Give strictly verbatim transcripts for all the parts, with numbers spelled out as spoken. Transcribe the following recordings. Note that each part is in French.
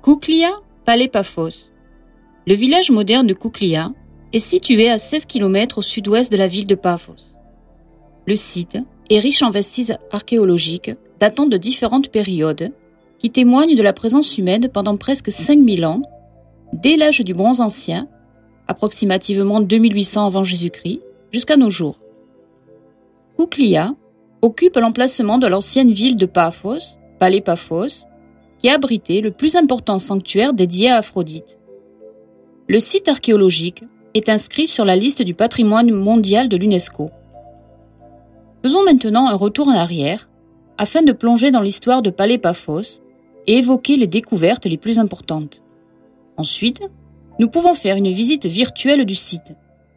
Kuklia, Palais Paphos. Le village moderne de Kuklia est situé à seize kilomètres au sud-ouest de la ville de Paphos. Le site est riche en vestiges archéologiques datant de différentes périodes qui témoignent de la présence humaine pendant presque cinq mille ans, dès l'âge du Bronze ancien, approximativement deux mille huit cents avant Jésus-Christ, jusqu'à nos jours. Kuklia occupe l'emplacement de l'ancienne ville de Paphos, Palais Paphos, qui abritait le plus important sanctuaire dédié à Aphrodite. Le site archéologique est inscrit sur la liste du patrimoine mondial de l'UNESCO. Faisons maintenant un retour en arrière afin de plonger dans l'histoire de Palais Paphos et évoquer les découvertes les plus importantes. Ensuite, nous pouvons faire une visite virtuelle du site.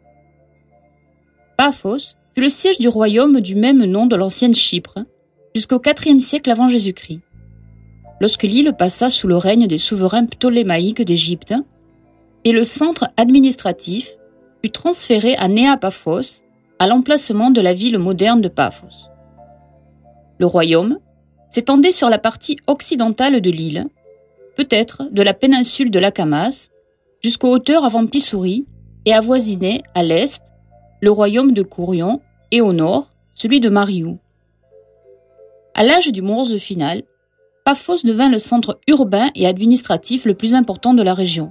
Paphos fut le siège du royaume du même nom de l'ancienne Chypre jusqu'au quatrième siècle avant Jésus-Christ. Lorsque l'île passa sous le règne des souverains ptolémaïques d'Égypte, et le centre administratif fut transféré à Néa-Paphos, à l'emplacement de la ville moderne de Paphos. Le royaume s'étendait sur la partie occidentale de l'île, peut-être de la péninsule de l'Akamas, jusqu'aux hauteurs avant Pissouri, et avoisinait à l'est le royaume de Kourion et au nord celui de Mariou. À l'âge du bronze final, Paphos devint le centre urbain et administratif le plus important de la région.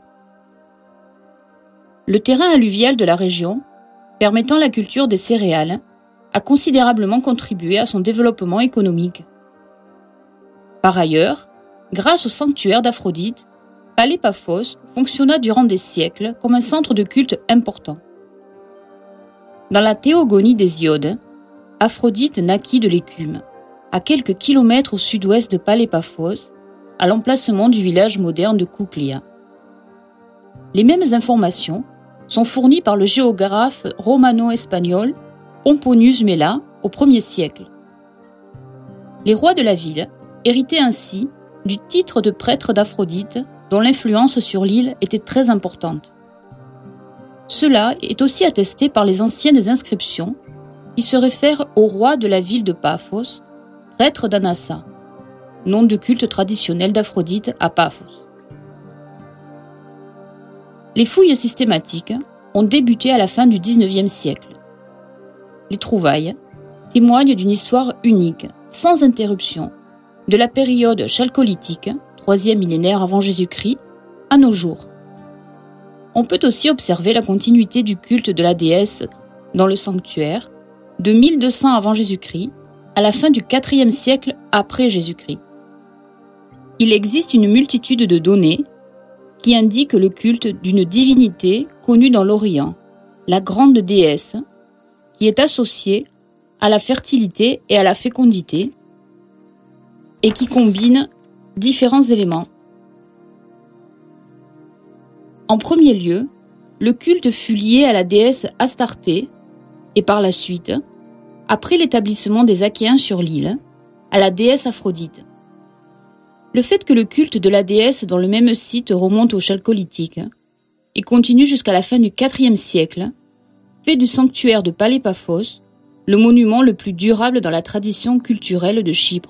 Le terrain alluvial de la région, permettant la culture des céréales, a considérablement contribué à son développement économique. Par ailleurs, grâce au sanctuaire d'Aphrodite, Palais Paphos fonctionna durant des siècles comme un centre de culte important. Dans la théogonie d'Hésiode, Aphrodite naquit de l'écume, à quelques kilomètres au sud-ouest de Palais Paphos, à l'emplacement du village moderne de Kuklia. Les mêmes informations sont fournies par le géographe romano-espagnol Pomponius Mela au premier siècle. Les rois de la ville héritaient ainsi du titre de prêtre d'Aphrodite, dont l'influence sur l'île était très importante. Cela est aussi attesté par les anciennes inscriptions qui se réfèrent au roi de la ville de Paphos, prêtre d'Anassa, nom de culte traditionnel d'Aphrodite à Paphos. Les fouilles systématiques ont débuté à la fin du dix-neuvième siècle. Les trouvailles témoignent d'une histoire unique, sans interruption, de la période chalcolithique, troisième millénaire avant Jésus-Christ, à nos jours. On peut aussi observer la continuité du culte de la déesse dans le sanctuaire, de mille deux cents avant Jésus-Christ à la fin du quatrième siècle après Jésus-Christ. Il existe une multitude de données qui indiquent le culte d'une divinité connue dans l'Orient, la grande déesse, qui est associée à la fertilité et à la fécondité et qui combine différents éléments. En premier lieu, le culte fut lié à la déesse Astarté et par la suite, après l'établissement des Achéens sur l'île, à la déesse Aphrodite. Le fait que le culte de la déesse dans le même site remonte au chalcolithique et continue jusqu'à la fin du quatrième siècle fait du sanctuaire de Palais Paphos le monument le plus durable dans la tradition culturelle de Chypre.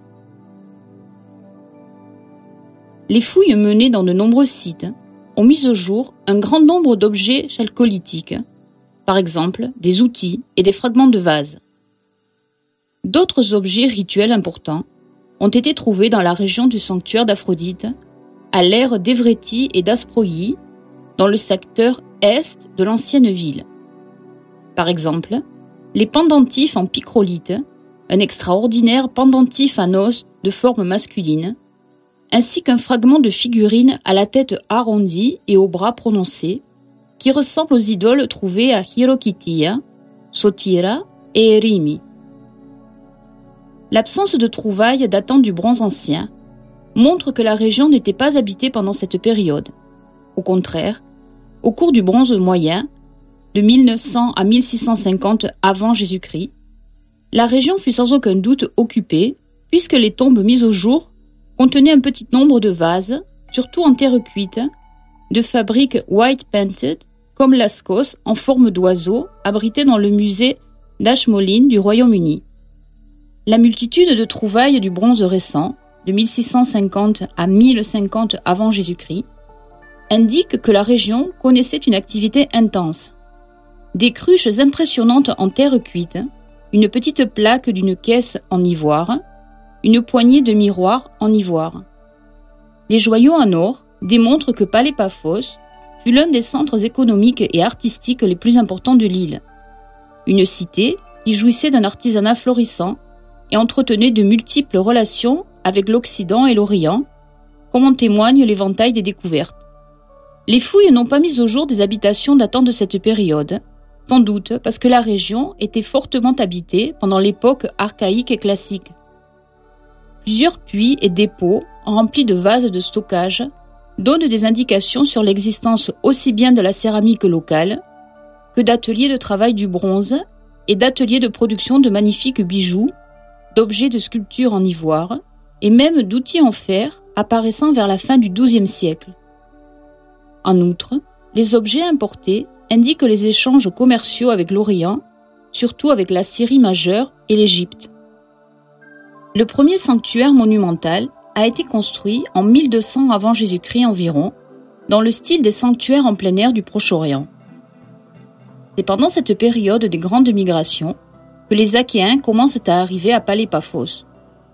Les fouilles menées dans de nombreux sites ont mis au jour un grand nombre d'objets chalcolithiques, par exemple des outils et des fragments de vases. D'autres objets rituels importants ont été trouvés dans la région du sanctuaire d'Aphrodite, à l'ère d'Evréti et d'Asproïe, dans le secteur est de l'ancienne ville. Par exemple, les pendentifs en picrolite, un extraordinaire pendentif en os de forme masculine, ainsi qu'un fragment de figurine à la tête arrondie et aux bras prononcés, qui ressemble aux idoles trouvées à Hirokitia, Sotira et Erimi. L'absence de trouvailles datant du Bronze ancien montre que la région n'était pas habitée pendant cette période. Au contraire, au cours du Bronze moyen, de mille neuf cents à mille six cent cinquante avant Jésus-Christ, la région fut sans aucun doute occupée, puisque les tombes mises au jour contenaient un petit nombre de vases, surtout en terre cuite, de fabrique white painted, comme Lascaux en forme d'oiseau, abrité dans le musée d'Ashmolean du Royaume-Uni. La multitude de trouvailles du bronze récent de mille six cent cinquante à mille cinquante avant Jésus-Christ, indique que la région connaissait une activité intense. Des cruches impressionnantes en terre cuite, une petite plaque d'une caisse en ivoire, une poignée de miroirs en ivoire. Les joyaux en or démontrent que Palais Paphos fut l'un des centres économiques et artistiques les plus importants de l'île. Une cité qui jouissait d'un artisanat florissant et entretenait de multiples relations avec l'Occident et l'Orient, comme en témoigne l'éventail des découvertes. Les fouilles n'ont pas mis au jour des habitations datant de cette période, sans doute parce que la région était fortement habitée pendant l'époque archaïque et classique. Plusieurs puits et dépôts remplis de vases de stockage donnent des indications sur l'existence aussi bien de la céramique locale que d'ateliers de travail du bronze et d'ateliers de production de magnifiques bijoux, d'objets de sculpture en ivoire et même d'outils en fer apparaissant vers la fin du douzième siècle. En outre, les objets importés indiquent les échanges commerciaux avec l'Orient, surtout avec la Syrie majeure et l'Égypte. Le premier sanctuaire monumental a été construit en mille deux cents avant Jésus-Christ environ, dans le style des sanctuaires en plein air du Proche-Orient. C'est pendant cette période des grandes migrations que les Achéens commencent à arriver à Palais Paphos.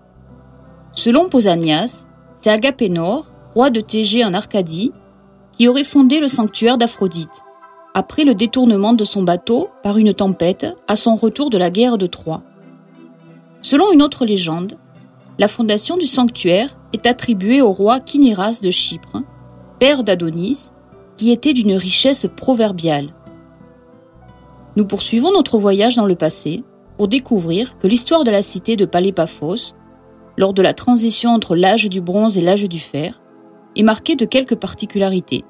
Selon Pausanias, c'est Agapénor, roi de Thégée en Arcadie, qui aurait fondé le sanctuaire d'Aphrodite, après le détournement de son bateau par une tempête à son retour de la guerre de Troie. Selon une autre légende, la fondation du sanctuaire est attribuée au roi Kiniras de Chypre, père d'Adonis, qui était d'une richesse proverbiale. Nous poursuivons notre voyage dans le passé pour découvrir que l'histoire de la cité de Palais Paphos, lors de la transition entre l'âge du bronze et l'âge du fer, est marquée de quelques particularités.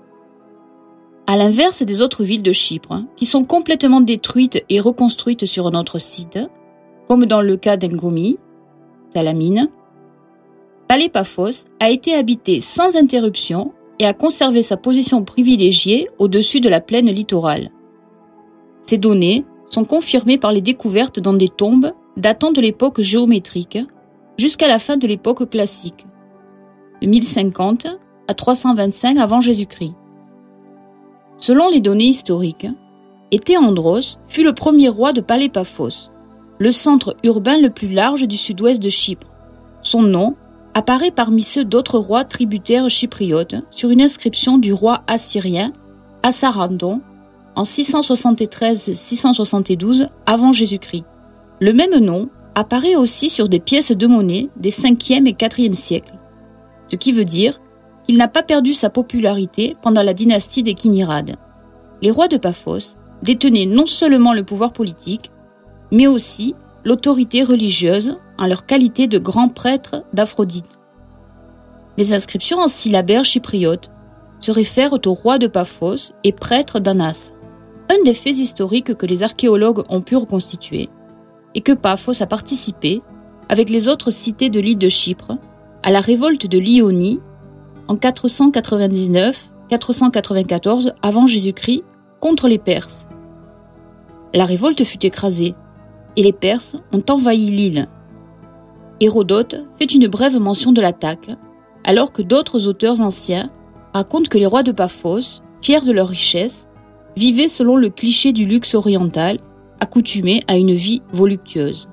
À l'inverse des autres villes de Chypre, qui sont complètement détruites et reconstruites sur un autre site, comme dans le cas d'Engomi, Salamine, Palais Paphos a été habité sans interruption et a conservé sa position privilégiée au-dessus de la plaine littorale. Ces données sont confirmées par les découvertes dans des tombes datant de l'époque géométrique jusqu'à la fin de l'époque classique, de mille cinquante à trois cent vingt-cinq avant Jésus-Christ. Selon les données historiques, Éthéandros fut le premier roi de Palais Paphos, le centre urbain le plus large du sud-ouest de Chypre. Son nom apparaît parmi ceux d'autres rois tributaires chypriotes sur une inscription du roi assyrien Assarhaddon en six cent soixante-treize à six cent soixante-douze avant Jésus-Christ. Le même nom apparaît aussi sur des pièces de monnaie des cinquième et quatrième siècles, ce qui veut dire qu'il n'a pas perdu sa popularité pendant la dynastie des Kinirades. Les rois de Paphos détenaient non seulement le pouvoir politique, mais aussi l'autorité religieuse en leur qualité de grands prêtres d'Aphrodite. Les inscriptions en syllabaire chypriote se réfèrent au roi de Paphos et prêtre d'Anas. Un des faits historiques que les archéologues ont pu reconstituer est que Paphos a participé, avec les autres cités de l'île de Chypre, à la révolte de l'Ionie en quatre cent quatre-vingt-dix-neuf à quatre cent quatre-vingt-quatorze avant Jésus-Christ contre les Perses. La révolte fut écrasée et les Perses ont envahi l'île. Hérodote fait une brève mention de l'attaque, alors que d'autres auteurs anciens racontent que les rois de Paphos, fiers de leur richesse, vivaient selon le cliché du luxe oriental, accoutumé à une vie voluptueuse.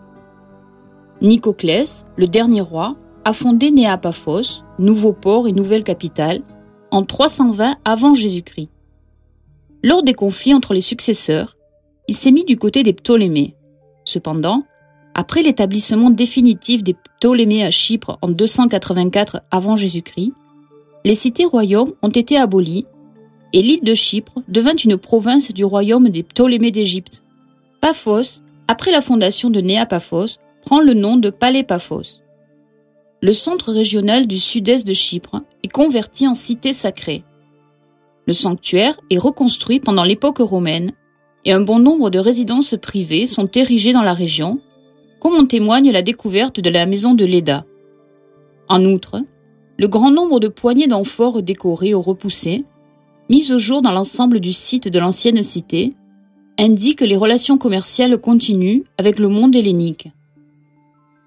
Nicoclès, le dernier roi, a fondé Néa-Paphos, nouveau port et nouvelle capitale, en trois cent vingt avant Jésus-Christ. Lors des conflits entre les successeurs, il s'est mis du côté des Ptolémées. Cependant, après l'établissement définitif des Ptolémées à Chypre en deux cent quatre-vingt-quatre avant Jésus-Christ, les cités-royaumes ont été abolies et l'île de Chypre devint une province du royaume des Ptolémées d'Égypte. Paphos, après la fondation de Néa-Paphos, prend le nom de Palais Paphos. Le centre régional du sud-est de Chypre est converti en cité sacrée. Le sanctuaire est reconstruit pendant l'époque romaine et un bon nombre de résidences privées sont érigées dans la région, comme en témoigne la découverte de la maison de Léda. En outre, le grand nombre de poignées d'amphores décorées ou repoussées, mises au jour dans l'ensemble du site de l'ancienne cité, indiquent les relations commerciales continues avec le monde hellénique.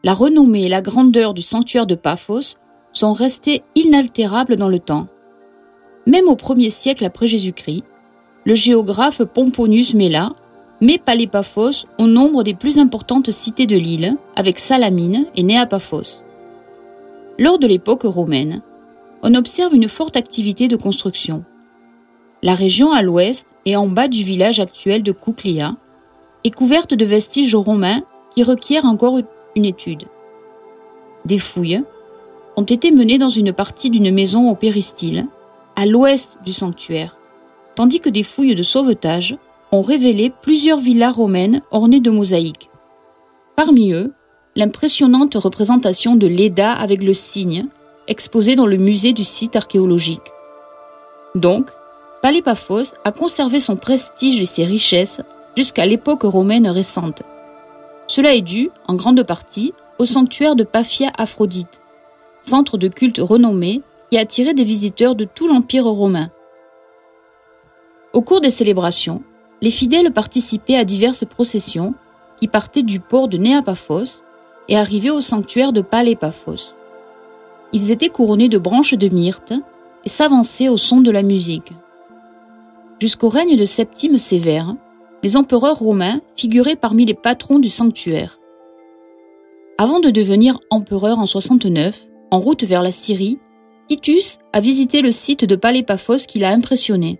la renommée et la grandeur du sanctuaire de Paphos sont restées inaltérables dans le temps. Même au premier siècle après Jésus-Christ, le géographe Pomponius Mela met Palépaphos au nombre des plus importantes cités de l'île, avec Salamine et Néapaphos. Lors de l'époque romaine, on observe une forte activité de construction. La région à l'ouest et en bas du village actuel de Kouklea est couverte de vestiges romains qui requièrent encore une étude. Des fouilles ont été menées dans une partie d'une maison au péristyle, à l'ouest du sanctuaire, tandis que des fouilles de sauvetage ont révélé plusieurs villas romaines ornées de mosaïques. Parmi eux, l'impressionnante représentation de Léda avec le cygne, exposée dans le musée du site archéologique. Donc, Palépaphos a conservé son prestige et ses richesses jusqu'à l'époque romaine récente. Cela est dû, en grande partie, au sanctuaire de Paphia Aphrodite, centre de culte renommé qui attirait des visiteurs de tout l'Empire romain. Au cours des célébrations, les fidèles participaient à diverses processions qui partaient du port de Néapaphos et arrivaient au sanctuaire de Palépaphos. Ils étaient couronnés de branches de myrte et s'avançaient au son de la musique. Jusqu'au règne de Septime Sévère, les empereurs romains figuraient parmi les patrons du sanctuaire. Avant de devenir empereur en soixante-neuf, en route vers la Syrie, Titus a visité le site de Palépaphos qui l'a impressionné.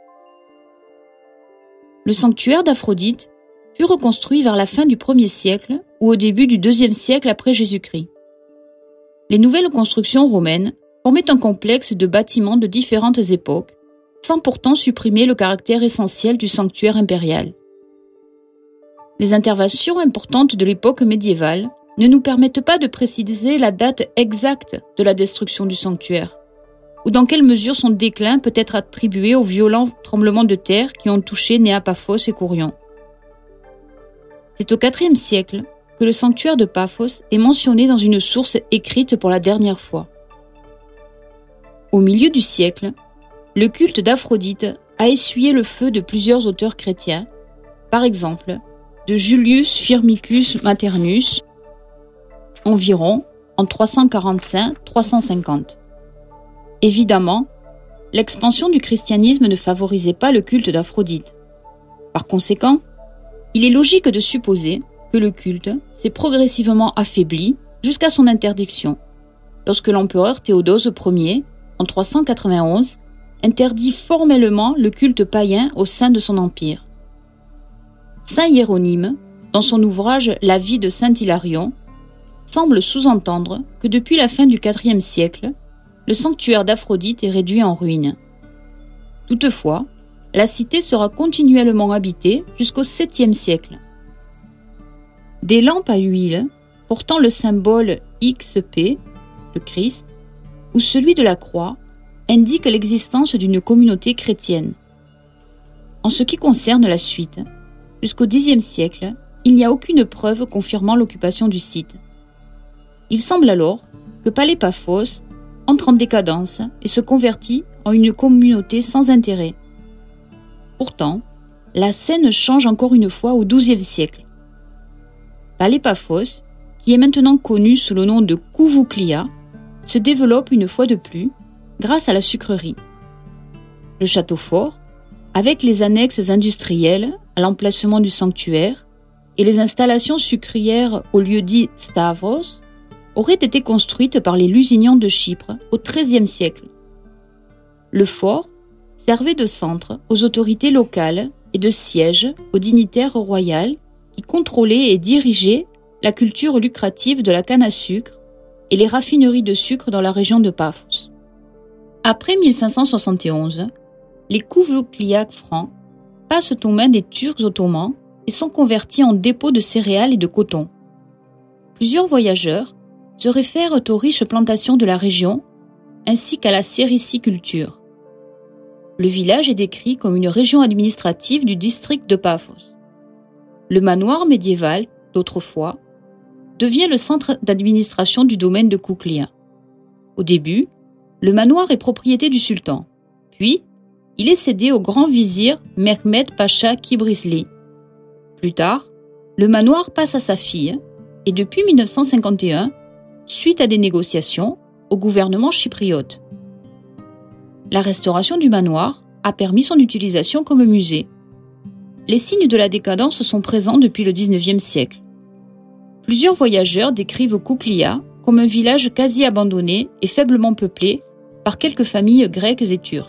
Le sanctuaire d'Aphrodite fut reconstruit vers la fin du premier siècle ou au début du deuxième siècle après Jésus-Christ. Les nouvelles constructions romaines formaient un complexe de bâtiments de différentes époques, sans pourtant supprimer le caractère essentiel du sanctuaire impérial. Les interventions importantes de l'époque médiévale ne nous permettent pas de préciser la date exacte de la destruction du sanctuaire, ou dans quelle mesure son déclin peut être attribué aux violents tremblements de terre qui ont touché Néapaphos et Courion. C'est au quatrième siècle que le sanctuaire de Paphos est mentionné dans une source écrite pour la dernière fois. Au milieu du siècle, le culte d'Aphrodite a essuyé le feu de plusieurs auteurs chrétiens, par exemple de Julius Firmicus Maternus, environ en trois cent quarante-cinq à trois cent cinquante. Évidemment, l'expansion du christianisme ne favorisait pas le culte d'Aphrodite. Par conséquent, il est logique de supposer que le culte s'est progressivement affaibli jusqu'à son interdiction, lorsque l'empereur Théodose Ier, en trois cent quatre-vingt-onze, interdit formellement le culte païen au sein de son empire. Saint Hiéronyme, dans son ouvrage La vie de saint Hilarion, semble sous-entendre que depuis la fin du quatrième siècle, le sanctuaire d'Aphrodite est réduit en ruine. Toutefois, la cité sera continuellement habitée jusqu'au septième siècle. Des lampes à huile, portant le symbole X P, le Christ, ou celui de la croix, indiquent l'existence d'une communauté chrétienne. En ce qui concerne la suite, jusqu'au dixième siècle, il n'y a aucune preuve confirmant l'occupation du site. Il semble alors que Palépaphos entre en décadence et se convertit en une communauté sans intérêt. Pourtant, la scène change encore une fois au douzième siècle. Palépaphos, qui est maintenant connu sous le nom de Kouvouklia, se développe une fois de plus grâce à la sucrerie. Le château fort, avec les annexes industrielles à l'emplacement du sanctuaire et les installations sucrières au lieu-dit Stavros, auraient été construites par les Lusignan de Chypre au treizième siècle. Le fort servait de centre aux autorités locales et de siège aux dignitaires royaux qui contrôlaient et dirigeaient la culture lucrative de la canne à sucre et les raffineries de sucre dans la région de Paphos. Après mille cinq cent soixante et onze, les Kouvoukliaks francs passent aux mains des Turcs ottomans et sont convertis en dépôts de céréales et de coton. Plusieurs voyageurs se réfèrent aux riches plantations de la région ainsi qu'à la sériciculture. Le village est décrit comme une région administrative du district de Paphos. Le manoir médiéval, d'autrefois, devient le centre d'administration du domaine de Kouklea. Au début, le manoir est propriété du sultan, puis il est cédé au grand vizir Mehmed Pacha Kibrisli. Plus tard, le manoir passe à sa fille, et depuis mille neuf cent cinquante et un, suite à des négociations, au gouvernement chypriote. La restauration du manoir a permis son utilisation comme musée. Les signes de la décadence sont présents depuis le dix-neuvième siècle. Plusieurs voyageurs décrivent Kouklia comme un village quasi abandonné et faiblement peuplé par quelques familles grecques et turques.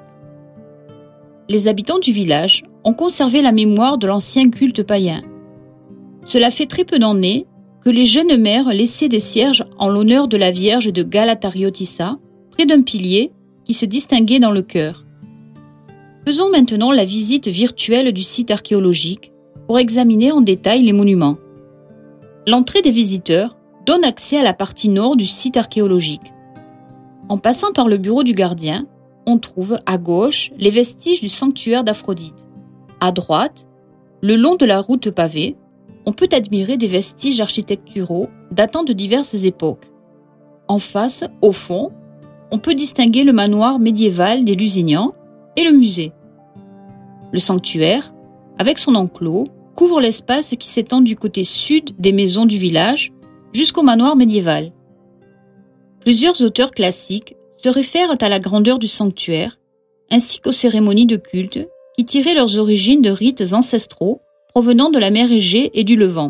Les habitants du village ont conservé la mémoire de l'ancien culte païen. Cela fait très peu d'années que les jeunes mères laissaient des cierges en l'honneur de la Vierge de Galatariotissa, près d'un pilier qui se distinguait dans le chœur. Faisons maintenant la visite virtuelle du site archéologique pour examiner en détail les monuments. L'entrée des visiteurs donne accès à la partie nord du site archéologique. En passant par le bureau du gardien, on trouve à gauche les vestiges du sanctuaire d'Aphrodite. À droite, le long de la route pavée, on peut admirer des vestiges architecturaux datant de diverses époques. En face, au fond, on peut distinguer le manoir médiéval des Lusignan et le musée. Le sanctuaire, avec son enclos, couvre l'espace qui s'étend du côté sud des maisons du village jusqu'au manoir médiéval. Plusieurs auteurs classiques se réfèrent à la grandeur du sanctuaire, ainsi qu'aux cérémonies de culte qui tiraient leurs origines de rites ancestraux provenant de la mer Égée et du Levant.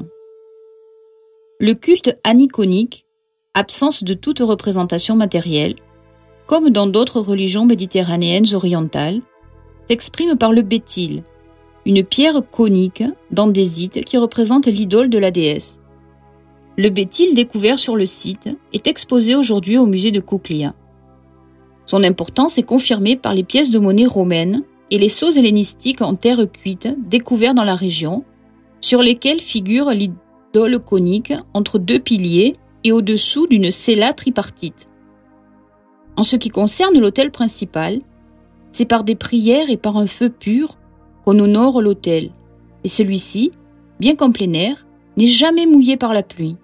Le culte aniconique, absence de toute représentation matérielle, comme dans d'autres religions méditerranéennes orientales, s'exprime par le béthyle, une pierre conique d'andésite qui représente l'idole de la déesse. Le béthyle découvert sur le site est exposé aujourd'hui au musée de Kouklia. Son importance est confirmée par les pièces de monnaie romaines et les sceaux hellénistiques en terre cuite découverts dans la région, sur lesquels figure l'idole conique entre deux piliers et au-dessous d'une cella tripartite. En ce qui concerne l'autel principal, c'est par des prières et par un feu pur qu'on honore l'autel, et celui-ci, bien qu'en plein air, n'est jamais mouillé par la pluie.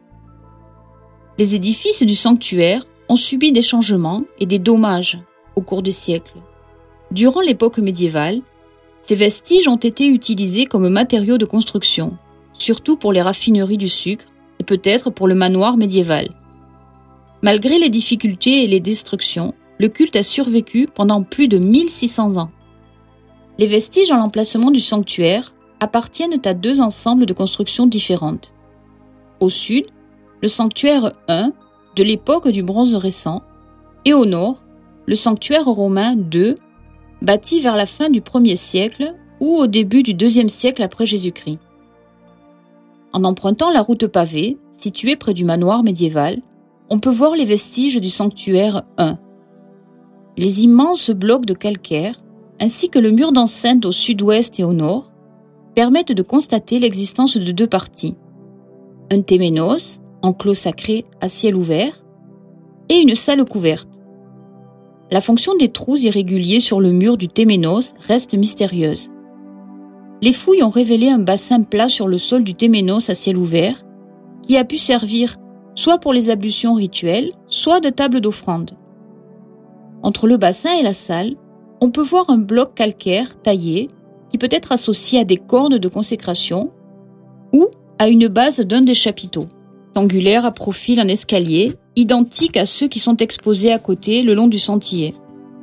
Les édifices du sanctuaire ont subi des changements et des dommages au cours des siècles. Durant l'époque médiévale, ces vestiges ont été utilisés comme matériaux de construction, surtout pour les raffineries du sucre et peut-être pour le manoir médiéval. Malgré les difficultés et les destructions, le culte a survécu pendant plus de mille six cents ans. Les vestiges en l'emplacement du sanctuaire appartiennent à deux ensembles de constructions différentes. Au sud, le sanctuaire un, de l'époque du bronze récent, et au nord, le sanctuaire romain deux, bâti vers la fin du premier siècle ou au début du deuxième siècle après Jésus-Christ. En empruntant la route pavée, située près du manoir médiéval, on peut voir les vestiges du sanctuaire un. Les immenses blocs de calcaire, ainsi que le mur d'enceinte au sud-ouest et au nord, permettent de constater l'existence de deux parties. Un téménos, enclos sacré à ciel ouvert, et une salle couverte. La fonction des trous irréguliers sur le mur du téménos reste mystérieuse. Les fouilles ont révélé un bassin plat sur le sol du téménos à ciel ouvert, qui a pu servir soit pour les ablutions rituelles, soit de table d'offrande. Entre le bassin et la salle, on peut voir un bloc calcaire taillé qui peut être associé à des cornes de consécration ou à une base d'un des chapiteaux, rectangulaire à profil en escalier, identique à ceux qui sont exposés à côté le long du sentier.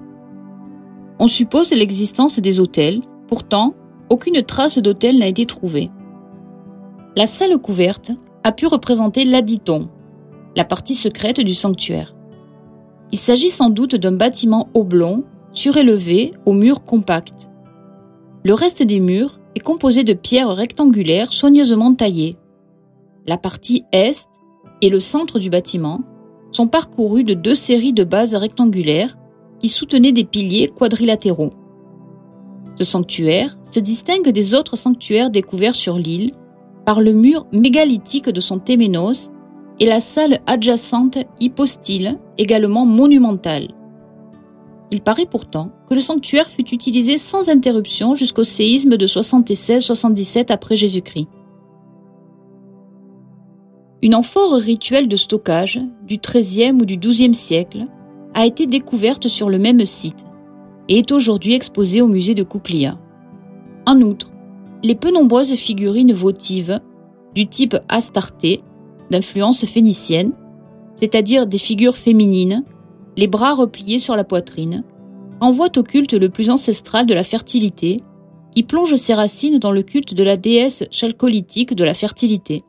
On suppose l'existence des autels, pourtant, aucune trace d'autel n'a été trouvée. La salle couverte a pu représenter l'aditon, la partie secrète du sanctuaire. Il s'agit sans doute d'un bâtiment oblong, surélevé, aux murs compacts. Le reste des murs est composé de pierres rectangulaires soigneusement taillées. La partie est et le centre du bâtiment sont parcourus de deux séries de bases rectangulaires qui soutenaient des piliers quadrilatéraux. Ce sanctuaire se distingue des autres sanctuaires découverts sur l'île par le mur mégalithique de son téménos et la salle adjacente hypostyle, également monumentale. Il paraît pourtant que le sanctuaire fut utilisé sans interruption jusqu'au séisme de soixante-seize soixante-dix-sept après Jésus-Christ. Une amphore rituelle de stockage du treizième ou du douzième siècle a été découverte sur le même site et est aujourd'hui exposée au musée de Kouklia. En outre, les peu nombreuses figurines votives du type Astarté d'influence phénicienne, c'est-à-dire des figures féminines, les bras repliés sur la poitrine, renvoie au culte le plus ancestral de la fertilité, qui plonge ses racines dans le culte de la déesse chalcolithique de la fertilité.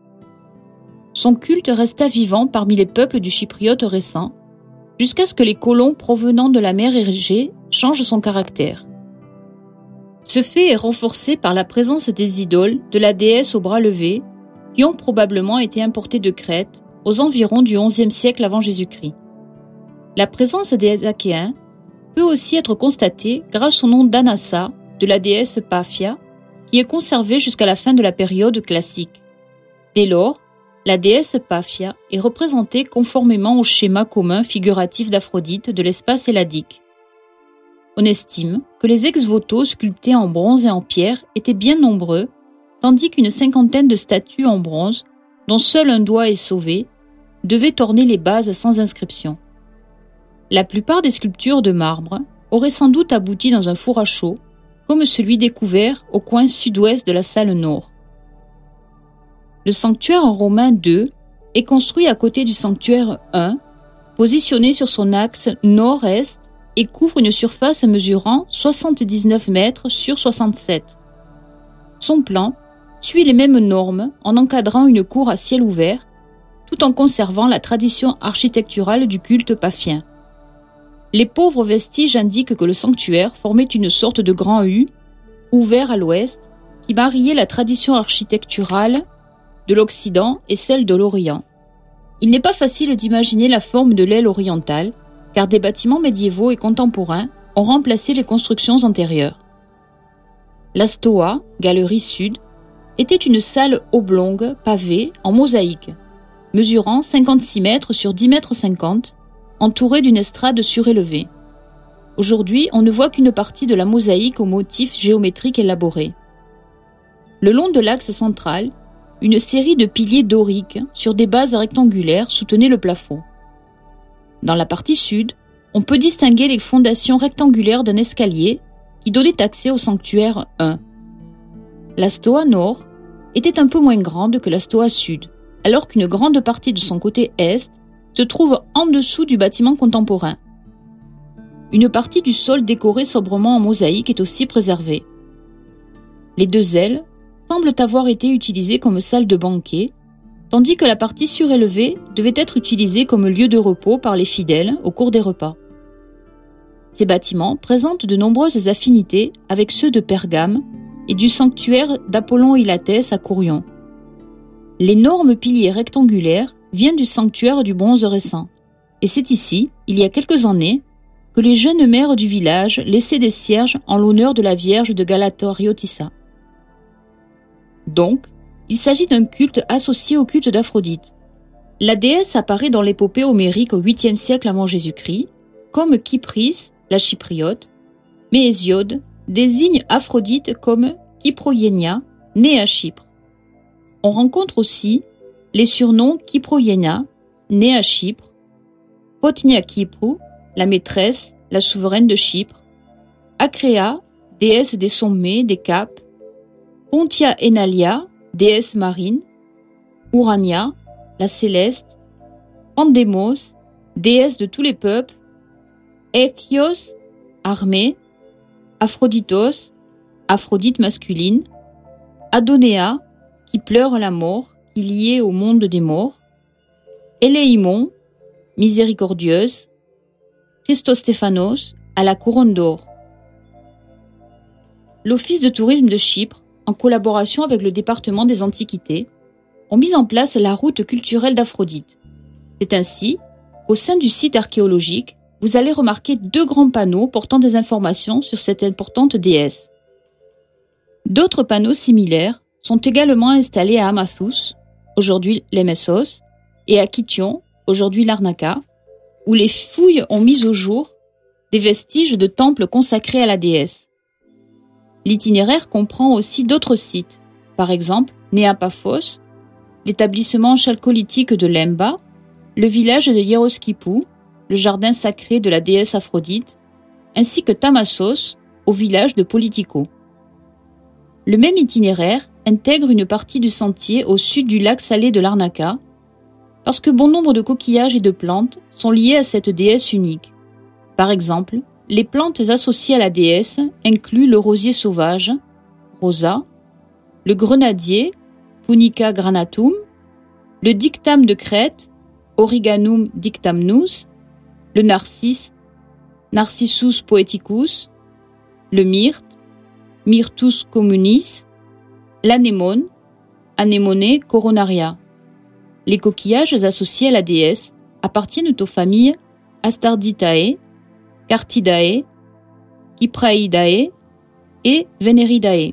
Son culte resta vivant parmi les peuples du Chypriote récent, jusqu'à ce que les colons provenant de la mer Égée changent son caractère. Ce fait est renforcé par la présence des idoles de la déesse aux bras levés, qui ont probablement été importées de Crète aux environs du onzième siècle avant Jésus-Christ. La présence des Achéens peut aussi être constatée grâce au nom d'Anassa, de la déesse Paphia, qui est conservé jusqu'à la fin de la période classique. Dès lors, la déesse Paphia est représentée conformément au schéma commun figuratif d'Aphrodite de l'espace helladique. On estime que les ex-voto sculptés en bronze et en pierre étaient bien nombreux, tandis qu'une cinquantaine de statues en bronze, dont seul un doigt est sauvé, devaient orner les bases sans inscription. La plupart des sculptures de marbre auraient sans doute abouti dans un four à chaud, comme celui découvert au coin sud-ouest de la salle nord. Le sanctuaire romain deux est construit à côté du sanctuaire un, positionné sur son axe nord-est et couvre une surface mesurant soixante-dix-neuf mètres sur soixante-sept. Son plan suit les mêmes normes en encadrant une cour à ciel ouvert, tout en conservant la tradition architecturale du culte paphien. Les pauvres vestiges indiquent que le sanctuaire formait une sorte de grand U, ouvert à l'ouest, qui mariait la tradition architecturale de l'Occident et celle de l'Orient. Il n'est pas facile d'imaginer la forme de l'aile orientale, car des bâtiments médiévaux et contemporains ont remplacé les constructions antérieures. La Stoa, galerie sud, était une salle oblongue pavée en mosaïque, mesurant cinquante-six mètres sur dix mètres cinquante, entourée d'une estrade surélevée. Aujourd'hui, on ne voit qu'une partie de la mosaïque aux motifs géométriques élaborés. Le long de l'axe central, une série de piliers doriques sur des bases rectangulaires soutenaient le plafond. Dans la partie sud, on peut distinguer les fondations rectangulaires d'un escalier qui donnait accès au sanctuaire un. La Stoa nord était un peu moins grande que la Stoa sud, alors qu'une grande partie de son côté est se trouve en dessous du bâtiment contemporain. Une partie du sol décoré sobrement en mosaïque est aussi préservée. Les deux ailes semblent avoir été utilisées comme salle de banquet, tandis que la partie surélevée devait être utilisée comme lieu de repos par les fidèles au cours des repas. Ces bâtiments présentent de nombreuses affinités avec ceux de Pergame et du sanctuaire d'Apollon Hilatès à Courion. L'énorme pilier rectangulaire vient du sanctuaire du bronze récent, et c'est ici, il y a quelques années, que les jeunes mères du village laissaient des cierges en l'honneur de la Vierge de Galatariotissa. Donc, il s'agit d'un culte associé au culte d'Aphrodite. La déesse apparaît dans l'épopée homérique au huitième siècle avant Jésus-Christ, comme Kypris, la chypriote, mais Hésiode désigne Aphrodite comme Kyproiénia, née à Chypre. On rencontre aussi les surnoms Kyproiénia, née à Chypre, Potnia Kyprou, la maîtresse, la souveraine de Chypre, Acréa, déesse des sommets, des caps, Pontia Enalia, déesse marine, Urania, la céleste, Pandémos, déesse de tous les peuples, Échios, armée, Aphroditos, Aphrodite masculine, Adonéa, qui pleure la mort, qui liée au monde des morts, Éléimon, miséricordieuse, Christostéphanos, à la couronne d'or. L'Office de tourisme de Chypre, en collaboration avec le département des Antiquités, ont mis en place la route culturelle d'Aphrodite. C'est ainsi qu'au sein du site archéologique, vous allez remarquer deux grands panneaux portant des informations sur cette importante déesse. D'autres panneaux similaires sont également installés à Amathus, aujourd'hui Lemessos, et à Kition, aujourd'hui Larnaca, où les fouilles ont mis au jour des vestiges de temples consacrés à la déesse. L'itinéraire comprend aussi d'autres sites, par exemple Néapaphos, l'établissement chalcolithique de Lemba, le village de Hieroskipou, le jardin sacré de la déesse Aphrodite, ainsi que Tamassos, au village de Politico. Le même itinéraire intègre une partie du sentier au sud du lac salé de Larnaca, parce que bon nombre de coquillages et de plantes sont liés à cette déesse unique. Par exemple, les plantes associées à la déesse incluent le rosier sauvage, Rosa, le grenadier, Punica granatum, le dictame de Crète, Origanum dictamnus, le narcisse, Narcissus poeticus, le myrte, Myrtus communis, l'anémone, Anemone coronaria. Les coquillages associés à la déesse appartiennent aux familles Astarditae, Cartidae, Cypraidae et Veneridae.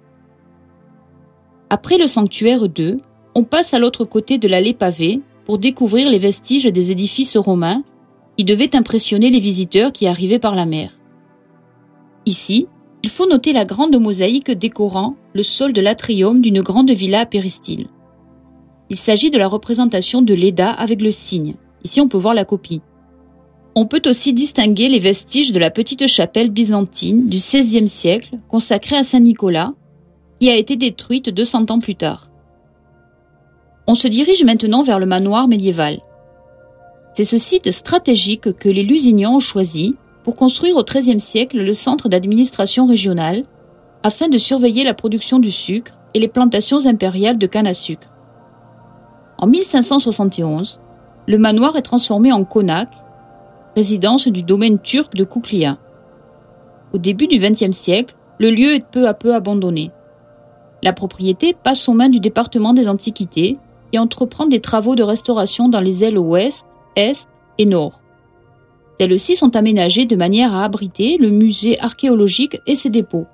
Après le sanctuaire deux, on passe à l'autre côté de l'allée pavée pour découvrir les vestiges des édifices romains qui devaient impressionner les visiteurs qui arrivaient par la mer. Ici, il faut noter la grande mosaïque décorant le sol de l'atrium d'une grande villa péristyle. Il s'agit de la représentation de Léda avec le cygne. Ici, on peut voir la copie. On peut aussi distinguer les vestiges de la petite chapelle byzantine du seizième siècle consacrée à Saint Nicolas, qui a été détruite deux cents ans plus tard. On se dirige maintenant vers le manoir médiéval. C'est ce site stratégique que les Lusignan ont choisi pour construire au treizième siècle le centre d'administration régionale afin de surveiller la production du sucre et les plantations impériales de canne à sucre. En mille cinq cent soixante et onze, le manoir est transformé en konak, résidence du domaine turc de Kuklia. Au début du vingtième siècle, le lieu est peu à peu abandonné. La propriété passe aux mains du département des Antiquités qui entreprend des travaux de restauration dans les ailes ouest, est et nord. Celles-ci sont aménagées de manière à abriter le musée archéologique et ses dépôts.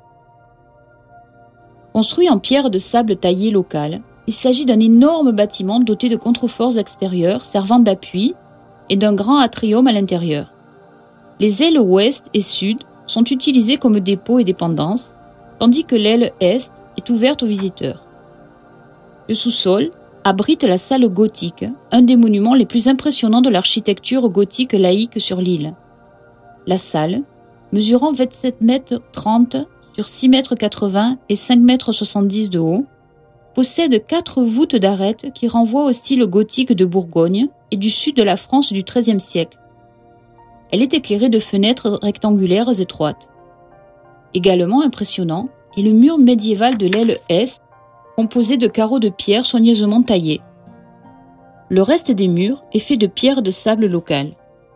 Construit en pierre de sable taillée locale, il s'agit d'un énorme bâtiment doté de contreforts extérieurs servant d'appui et d'un grand atrium à l'intérieur. Les ailes ouest et sud sont utilisées comme dépôts et dépendances, tandis que l'aile est est ouverte aux visiteurs. Le sous-sol abrite la salle gothique, un des monuments les plus impressionnants de l'architecture gothique laïque sur l'île. La salle, mesurant vingt-sept mètres trente sur six mètres quatre-vingts et cinq mètres soixante-dix de haut, possède quatre voûtes d'arêtes qui renvoient au style gothique de Bourgogne et du sud de la France du treizième siècle. Elle est éclairée de fenêtres rectangulaires étroites. Également impressionnant est le mur médiéval de l'aile est, composé de carreaux de pierre soigneusement taillés. Le reste des murs est fait de pierres de sable locales.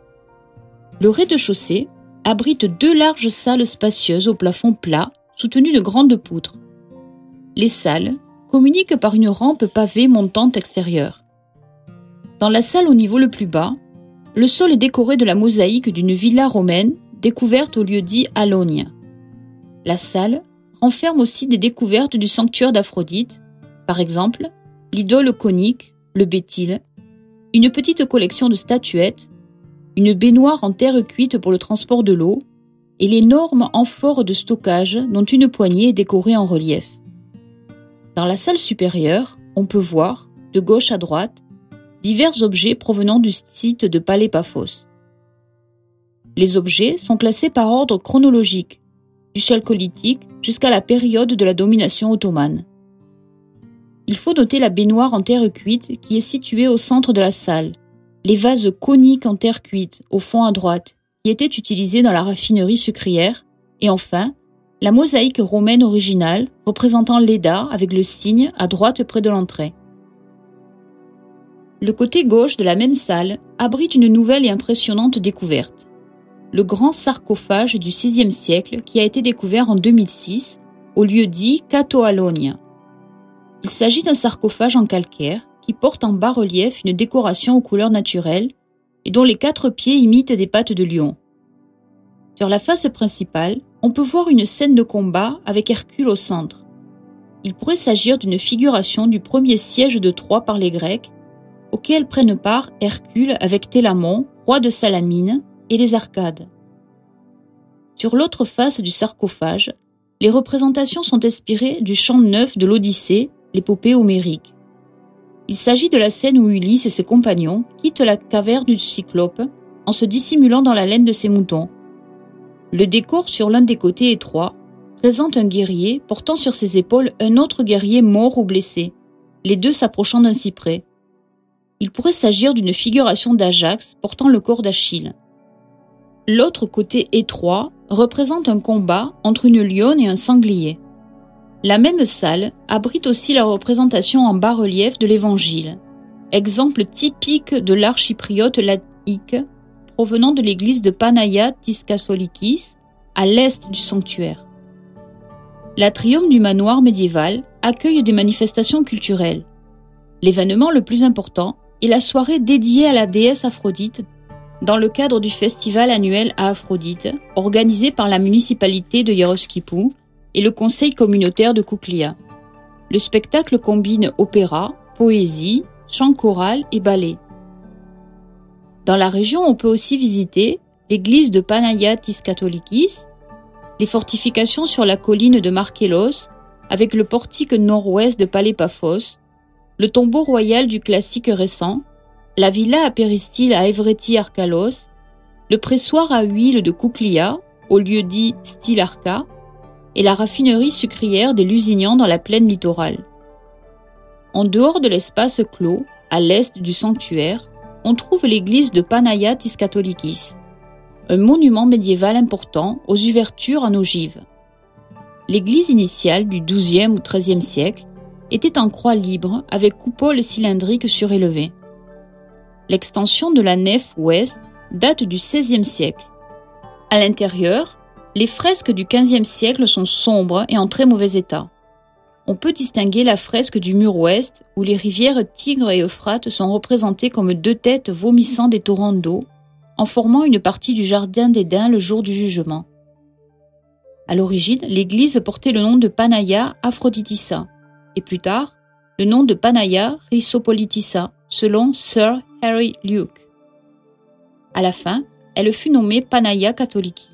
Le rez-de-chaussée abrite deux larges salles spacieuses au plafond plat, soutenues de grandes poutres. Les salles communiquent par une rampe pavée montante extérieure. Dans la salle au niveau le plus bas, le sol est décoré de la mosaïque d'une villa romaine découverte au lieu-dit Alonia. La salle renferme aussi des découvertes du sanctuaire d'Aphrodite, par exemple l'idole conique, le bétyle, une petite collection de statuettes, une baignoire en terre cuite pour le transport de l'eau et l'énorme amphore de stockage dont une poignée est décorée en relief. Dans la salle supérieure, on peut voir, de gauche à droite, divers objets provenant du site de Palais Paphos. Les objets sont classés par ordre chronologique, du chalcolithique jusqu'à la période de la domination ottomane. Il faut noter la baignoire en terre cuite qui est située au centre de la salle, les vases coniques en terre cuite au fond à droite qui étaient utilisés dans la raffinerie sucrière, et enfin, la mosaïque romaine originale représentant Léda avec le cygne à droite près de l'entrée. Le côté gauche de la même salle abrite une nouvelle et impressionnante découverte. Le grand sarcophage du sixième siècle qui a été découvert en deux mille six au lieu-dit Cato Alonia. Il s'agit d'un sarcophage en calcaire qui porte en bas-relief une décoration aux couleurs naturelles et dont les quatre pieds imitent des pattes de lion. Sur la face principale, on peut voir une scène de combat avec Hercule au centre. Il pourrait s'agir d'une figuration du premier siège de Troie par les Grecs, auquel prennent part Hercule avec Télamon, roi de Salamine, et les Arcades. Sur l'autre face du sarcophage, les représentations sont inspirées du chant neuf de l'Odyssée, l'épopée homérique. Il s'agit de la scène où Ulysse et ses compagnons quittent la caverne du Cyclope en se dissimulant dans la laine de ses moutons. Le décor sur l'un des côtés étroits présente un guerrier portant sur ses épaules un autre guerrier mort ou blessé, les deux s'approchant d'un cyprès. il pourrait s'agir d'une figuration d'Ajax portant le corps d'Achille. L'autre côté étroit représente un combat entre une lionne et un sanglier. La même salle abrite aussi la représentation en bas-relief de l'Évangile, exemple typique de l'art chypriote laïque provenant de l'église de Panaia Tiskasolikis, à l'est du sanctuaire. L'atrium du manoir médiéval accueille des manifestations culturelles. L'événement le plus important est la soirée dédiée à la déesse Aphrodite dans le cadre du festival annuel à Aphrodite, organisé par la municipalité de Yeroskipou et le conseil communautaire de Kouklia. Le spectacle combine opéra, poésie, chant choral et ballet. Dans la région, on peut aussi visiter l'église de Panaia Tiskatolikis, les fortifications sur la colline de Markelos, avec le portique nord-ouest de Palépaphos, le tombeau royal du classique récent, la villa à péristyle à Evreti-Arkalos, le pressoir à huile de Kouklia, au lieu dit Stylarka, et la raffinerie sucrière des Lusignan dans la plaine littorale. En dehors de l'espace clos, à l'est du sanctuaire, on trouve l'église de Panaia Tiskatolikis, un monument médiéval important aux ouvertures en ogive. L'église initiale du douzième ou treizième siècle était en croix libre avec coupole cylindrique surélevée. L'extension de la nef ouest date du seizième siècle. À l'intérieur, les fresques du quinzième siècle sont sombres et en très mauvais état. On peut distinguer la fresque du mur ouest où les rivières Tigre et Euphrate sont représentées comme deux têtes vomissant des torrents d'eau, en formant une partie du jardin d'Éden le jour du jugement. À l'origine, l'église portait le nom de Panaia Aphroditissa, et plus tard, le nom de Panaia Chrysopolitissa, selon Sir Harry Luke. À la fin, elle fut nommée Panaia Katoliki.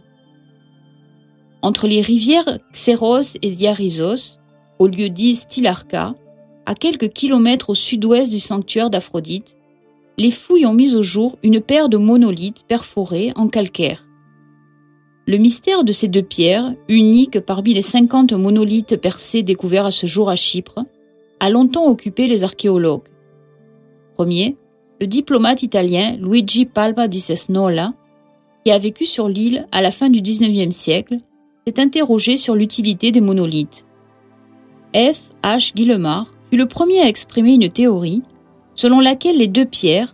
Entre les rivières Xéros et Diarysos, au lieu dit Stylarka, à quelques kilomètres au sud-ouest du sanctuaire d'Aphrodite, les fouilles ont mis au jour une paire de monolithes perforés en calcaire. Le mystère de ces deux pierres, uniques parmi les cinquante monolithes percés découverts à ce jour à Chypre, a longtemps occupé les archéologues. Premier, le diplomate italien Luigi Palma di Cesnola, qui a vécu sur l'île à la fin du dix-neuvième siècle, s'est interrogé sur l'utilité des monolithes. F. H. Guillemard fut le premier à exprimer une théorie selon laquelle les deux pierres,